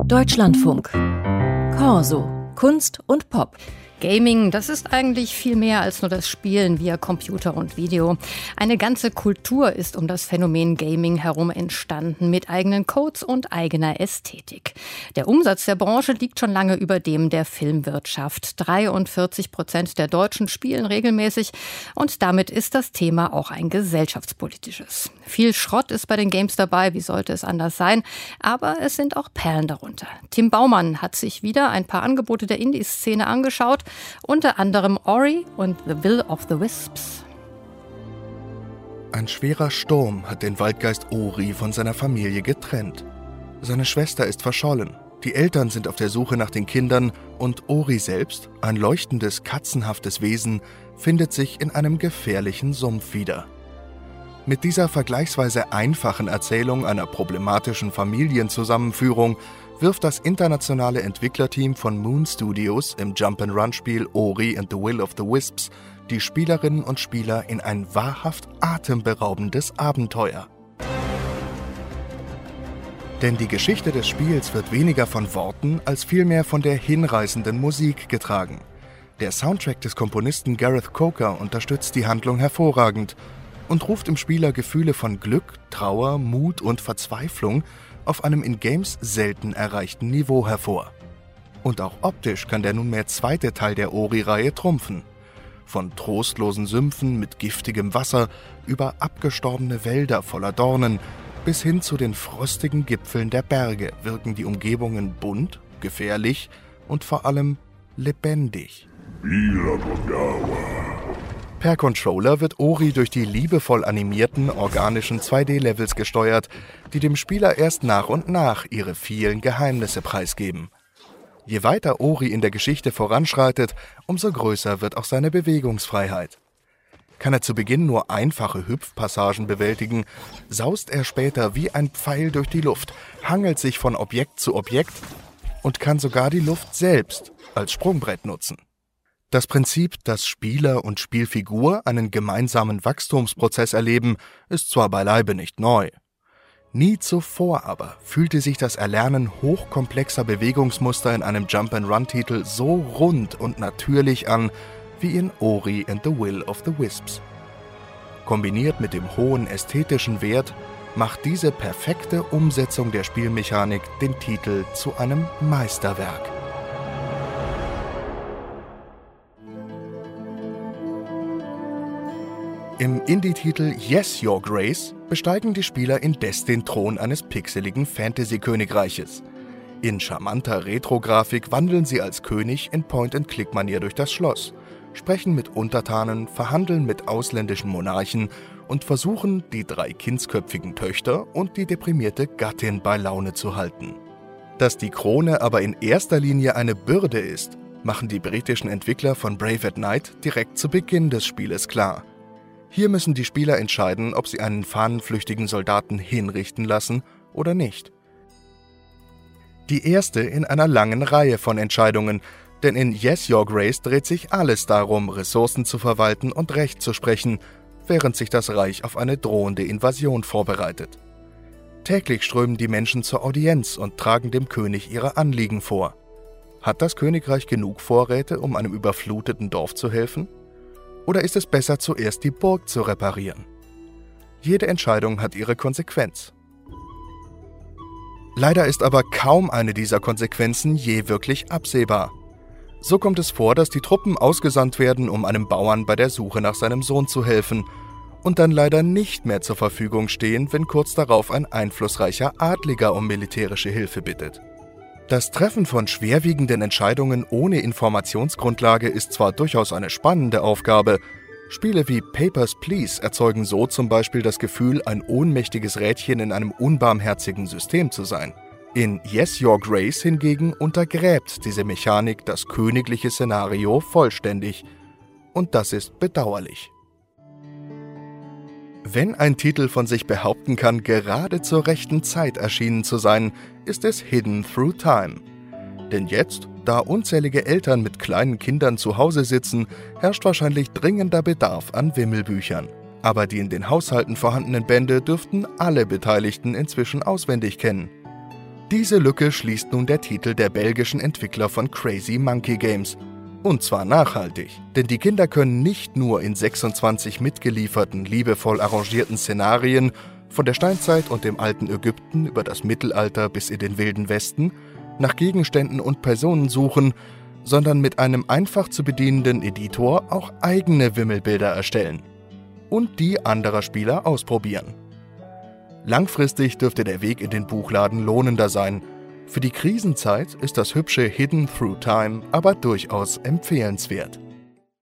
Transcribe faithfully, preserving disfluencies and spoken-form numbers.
Deutschlandfunk. Corso. Kunst und Pop. Gaming, das ist eigentlich viel mehr als nur das Spielen via Computer und Video. Eine ganze Kultur ist um das Phänomen Gaming herum entstanden, mit eigenen Codes und eigener Ästhetik. Der Umsatz der Branche liegt schon lange über dem der Filmwirtschaft. dreiundvierzig Prozent der Deutschen spielen regelmäßig und damit ist das Thema auch ein gesellschaftspolitisches. Viel Schrott ist bei den Games dabei, wie sollte es anders sein, aber es sind auch Perlen darunter. Tim Baumann hat sich wieder ein paar Angebote der Indie-Szene angeschaut, unter anderem Ori und The Will of the Wisps. Ein schwerer Sturm hat den Waldgeist Ori von seiner Familie getrennt. Seine Schwester ist verschollen, die Eltern sind auf der Suche nach den Kindern und Ori selbst, ein leuchtendes, katzenhaftes Wesen, findet sich in einem gefährlichen Sumpf wieder. Mit dieser vergleichsweise einfachen Erzählung einer problematischen Familienzusammenführung wirft das internationale Entwicklerteam von Moon Studios im Jump-and-Run-Spiel Ori and the Will of the Wisps die Spielerinnen und Spieler in ein wahrhaft atemberaubendes Abenteuer. Denn die Geschichte des Spiels wird weniger von Worten als vielmehr von der hinreißenden Musik getragen. Der Soundtrack des Komponisten Gareth Coker unterstützt die Handlung hervorragend und ruft im Spieler Gefühle von Glück, Trauer, Mut und Verzweiflung auf einem in Games selten erreichten Niveau hervor. Und auch optisch kann der nunmehr zweite Teil der Ori-Reihe trumpfen. Von trostlosen Sümpfen mit giftigem Wasser über abgestorbene Wälder voller Dornen bis hin zu den frostigen Gipfeln der Berge wirken die Umgebungen bunt, gefährlich und vor allem lebendig. Per Controller wird Ori durch die liebevoll animierten, organischen zwei D-Levels gesteuert, die dem Spieler erst nach und nach ihre vielen Geheimnisse preisgeben. Je weiter Ori in der Geschichte voranschreitet, umso größer wird auch seine Bewegungsfreiheit. Kann er zu Beginn nur einfache Hüpfpassagen bewältigen, saust er später wie ein Pfeil durch die Luft, hangelt sich von Objekt zu Objekt und kann sogar die Luft selbst als Sprungbrett nutzen. Das Prinzip, dass Spieler und Spielfigur einen gemeinsamen Wachstumsprozess erleben, ist zwar beileibe nicht neu. Nie zuvor aber fühlte sich das Erlernen hochkomplexer Bewegungsmuster in einem Jump-and-Run-Titel so rund und natürlich an wie in Ori and the Will of the Wisps. Kombiniert mit dem hohen ästhetischen Wert macht diese perfekte Umsetzung der Spielmechanik den Titel zu einem Meisterwerk. Im Indie-Titel Yes, Your Grace besteigen die Spieler indes den Thron eines pixeligen Fantasy-Königreiches. In charmanter Retro-Grafik wandeln sie als König in Point-and-Click-Manier durch das Schloss, sprechen mit Untertanen, verhandeln mit ausländischen Monarchen und versuchen, die drei kindsköpfigen Töchter und die deprimierte Gattin bei Laune zu halten. Dass die Krone aber in erster Linie eine Bürde ist, machen die britischen Entwickler von Brave at Night direkt zu Beginn des Spieles klar. Hier müssen die Spieler entscheiden, ob sie einen fahnenflüchtigen Soldaten hinrichten lassen oder nicht. Die erste in einer langen Reihe von Entscheidungen, denn in Yes, Your Grace dreht sich alles darum, Ressourcen zu verwalten und Recht zu sprechen, während sich das Reich auf eine drohende Invasion vorbereitet. Täglich strömen die Menschen zur Audienz und tragen dem König ihre Anliegen vor. Hat das Königreich genug Vorräte, um einem überfluteten Dorf zu helfen? Oder ist es besser, zuerst die Burg zu reparieren? Jede Entscheidung hat ihre Konsequenz. Leider ist aber kaum eine dieser Konsequenzen je wirklich absehbar. So kommt es vor, dass die Truppen ausgesandt werden, um einem Bauern bei der Suche nach seinem Sohn zu helfen, und dann leider nicht mehr zur Verfügung stehen, wenn kurz darauf ein einflussreicher Adliger um militärische Hilfe bittet. Das Treffen von schwerwiegenden Entscheidungen ohne Informationsgrundlage ist zwar durchaus eine spannende Aufgabe, Spiele wie Papers, Please erzeugen so zum Beispiel das Gefühl, ein ohnmächtiges Rädchen in einem unbarmherzigen System zu sein. In Yes, Your Grace hingegen untergräbt diese Mechanik das königliche Szenario vollständig. Und das ist bedauerlich. Wenn ein Titel von sich behaupten kann, gerade zur rechten Zeit erschienen zu sein, ist es Hidden Through Time. Denn jetzt, da unzählige Eltern mit kleinen Kindern zu Hause sitzen, herrscht wahrscheinlich dringender Bedarf an Wimmelbüchern. Aber die in den Haushalten vorhandenen Bände dürften alle Beteiligten inzwischen auswendig kennen. Diese Lücke schließt nun der Titel der belgischen Entwickler von Crazy Monkey Games. Und zwar nachhaltig, denn die Kinder können nicht nur in sechsundzwanzig mitgelieferten, liebevoll arrangierten Szenarien von der Steinzeit und dem alten Ägypten über das Mittelalter bis in den Wilden Westen nach Gegenständen und Personen suchen, sondern mit einem einfach zu bedienenden Editor auch eigene Wimmelbilder erstellen und die anderer Spieler ausprobieren. Langfristig dürfte der Weg in den Buchladen lohnender sein. Für die Krisenzeit ist das hübsche Hidden Through Time aber durchaus empfehlenswert.